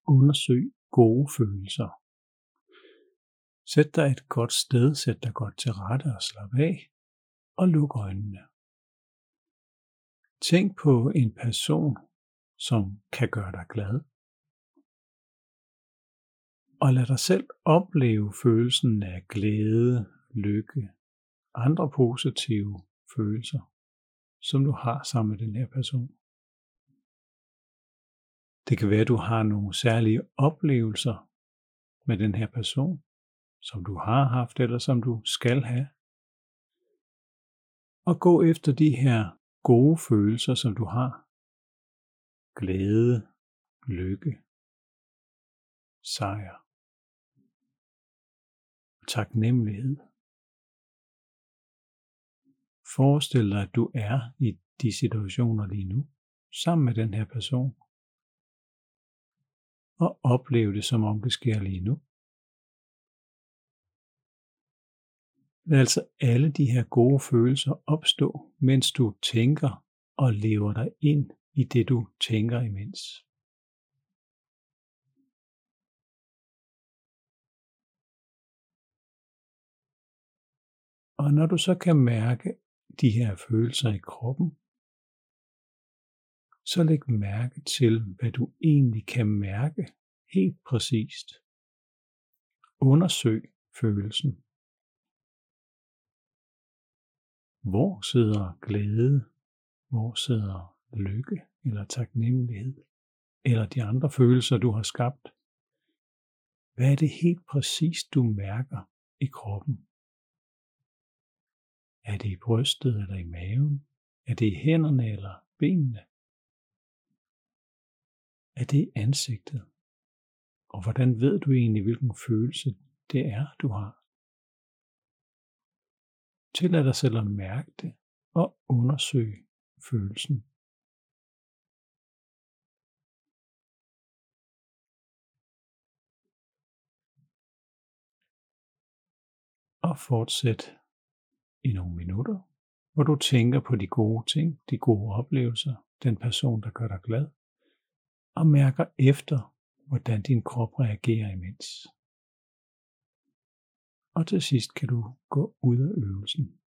undersøg gode følelser. Sæt dig et godt sted, sæt dig godt til rette og slap af, og luk øjnene. Tænk på en person, som kan gøre dig glad. Og lad dig selv opleve følelsen af glæde, lykke, andre positive følelser, som du har sammen med den her person. Det kan være, at du har nogle særlige oplevelser med den her person, som du har haft eller som du skal have. Og gå efter de her gode følelser, som du har. Glæde, lykke, sejr, taknemmelighed. Forestil dig, at du er i de situationer lige nu, sammen med den her person. Og oplev det, som om det sker lige nu. Lad altså alle de her gode følelser opstå, mens du tænker og lever dig ind i det, du tænker imens. Og når du så kan mærke de her følelser i kroppen, så læg mærke til, hvad du egentlig kan mærke helt præcist. Undersøg følelsen. Hvor sidder glæde? Hvor sidder lykke eller taknemmelighed? Eller de andre følelser, du har skabt? Hvad er det helt præcist, du mærker i kroppen? Er det i brystet eller i maven? Er det i hænderne eller benene? Er det i ansigtet? Og hvordan ved du egentlig, hvilken følelse det er, du har? Tillad dig selv at mærke det og undersøge følelsen. Og fortsæt i nogle minutter, hvor du tænker på de gode ting, de gode oplevelser, den person, der gør dig glad, og mærker efter, hvordan din krop reagerer imens. Og til sidst kan du gå ud af øvelsen.